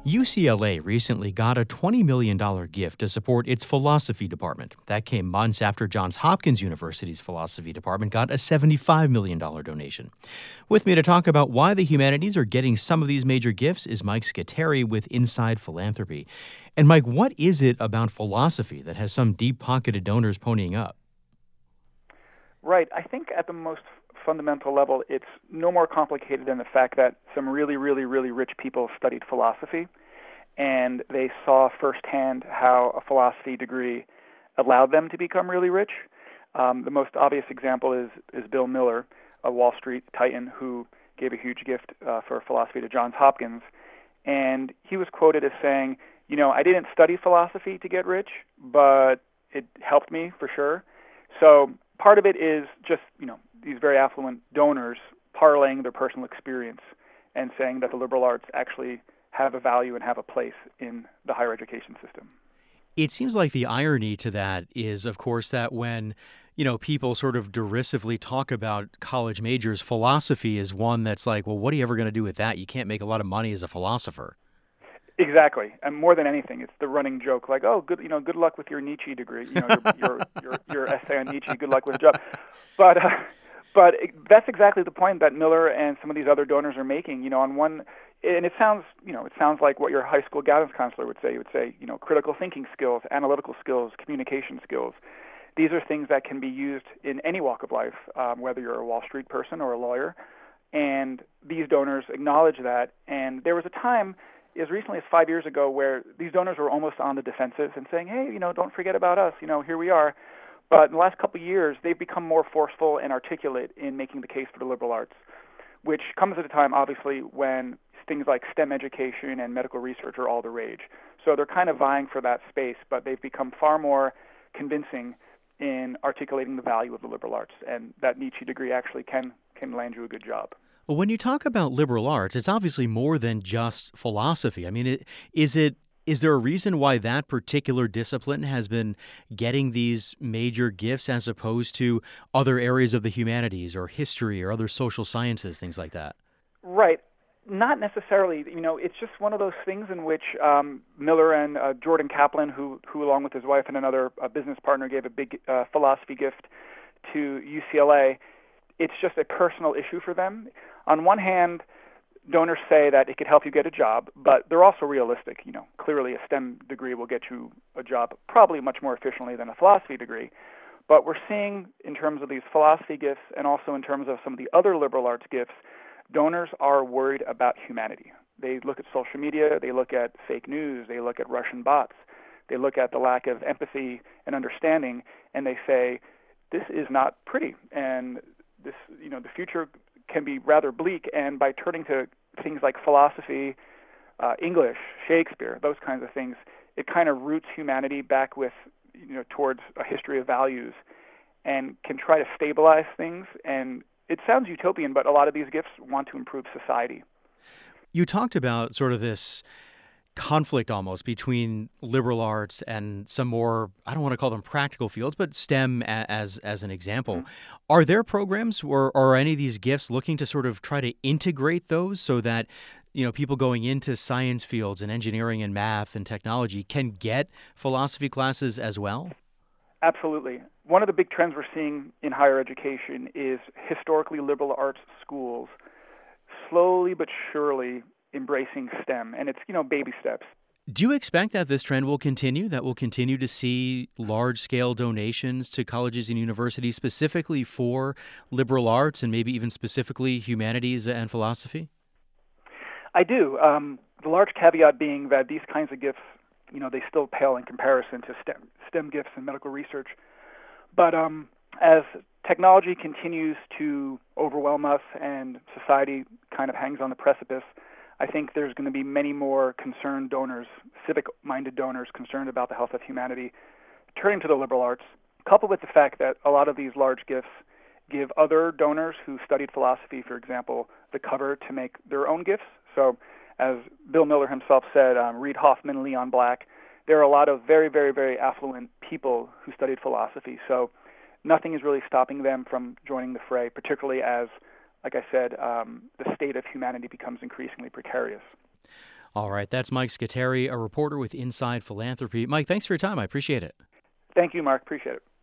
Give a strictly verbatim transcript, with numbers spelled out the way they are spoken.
U C L A recently got a twenty million dollars gift to support its philosophy department. That came months after Johns Hopkins University's philosophy department got a seventy-five million dollars donation. With me to talk about why the humanities are getting some of these major gifts is Mike Scateri with Inside Philanthropy. And Mike, what is it about philosophy that has some deep-pocketed donors ponying up? Right. I think at the most fundamental level, it's no more complicated than the fact that some really, really, really rich people studied philosophy, and they saw firsthand how a philosophy degree allowed them to become really rich. Um, the most obvious example is, is Bill Miller, a Wall Street titan who gave a huge gift uh, for philosophy to Johns Hopkins. And he was quoted as saying, you know, I didn't study philosophy to get rich, but it helped me for sure. So part of it is just, you know, these very affluent donors parlaying their personal experience and saying that the liberal arts actually have a value and have a place in the higher education system. It seems like the irony to that is, of course, that when, you know, people sort of derisively talk about college majors, philosophy is one that's like, well, what are you ever going to do with that? You can't make a lot of money as a philosopher. Exactly, and more than anything, it's the running joke, like, oh, good, you know, good luck with your Nietzsche degree, you know, your your, your, your essay on Nietzsche, good luck with a job. But uh, but it, that's exactly the point that Miller and some of these other donors are making. You know, on one, and it sounds, you know, it sounds like what your high school guidance counselor would say. He would say, you know, critical thinking skills, analytical skills, communication skills. These are things that can be used in any walk of life, um, whether you're a Wall Street person or a lawyer. And these donors acknowledge that. And there was a time, as recently as five years ago, where these donors were almost on the defensive and saying, hey, you know, don't forget about us, you know, here we are. But in the last couple of years, they've become more forceful and articulate in making the case for the liberal arts, which comes at a time, obviously, when things like STEM education and medical research are all the rage. So they're kind of vying for that space, but they've become far more convincing in articulating the value of the liberal arts, and that Nietzsche degree actually can can land you a good job. Well, when you talk about liberal arts, it's obviously more than just philosophy. I mean, it, is it is there a reason why that particular discipline has been getting these major gifts as opposed to other areas of the humanities or history or other social sciences, things like that? Right. Not necessarily. You know, it's just one of those things in which um, Miller and uh, Jordan Kaplan, who, who along with his wife and another uh, business partner, gave a big uh, philosophy gift to U C L A. It's just a personal issue for them. On one hand, donors say that it could help you get a job, but they're also realistic. You know, clearly a STEM degree will get you a job probably much more efficiently than a philosophy degree. But we're seeing in terms of these philosophy gifts and also in terms of some of the other liberal arts gifts, donors are worried about humanity. They look at social media, they look at fake news, they look at Russian bots, they look at the lack of empathy and understanding, and they say, this is not pretty, and this, you know, the future can be rather bleak, and by turning to things like philosophy, uh, English, Shakespeare, those kinds of things, it kind of roots humanity back with, you know, towards a history of values and can try to stabilize things. And it sounds utopian, but a lot of these gifts want to improve society. You talked about sort of this conflict almost between liberal arts and some more, I don't want to call them practical fields, but STEM as as an example. Mm-hmm. Are there programs or, or are any of these gifts looking to sort of try to integrate those so that, you know, people going into science fields and engineering and math and technology can get philosophy classes as well? Absolutely. One of the big trends we're seeing in higher education is historically liberal arts schools slowly but surely embracing STEM, and it's, you know, baby steps. Do you expect that this trend will continue, that we'll continue to see large-scale donations to colleges and universities specifically for liberal arts and maybe even specifically humanities and philosophy? I do. Um, the large caveat being that these kinds of gifts, you know, they still pale in comparison to STEM, STEM gifts and medical research. But um, as technology continues to overwhelm us and society kind of hangs on the precipice, I think there's going to be many more concerned donors, civic-minded donors concerned about the health of humanity, turning to the liberal arts, coupled with the fact that a lot of these large gifts give other donors who studied philosophy, for example, the cover to make their own gifts. So as Bill Miller himself said, um, Reid Hoffman, Leon Black, there are a lot of very, very, very affluent people who studied philosophy. So nothing is really stopping them from joining the fray, particularly as, like I said, um, the state of humanity becomes increasingly precarious. All right, that's Mike Scuteri, a reporter with Inside Philanthropy. Mike, thanks for your time. I appreciate it. Thank you, Mark. Appreciate it.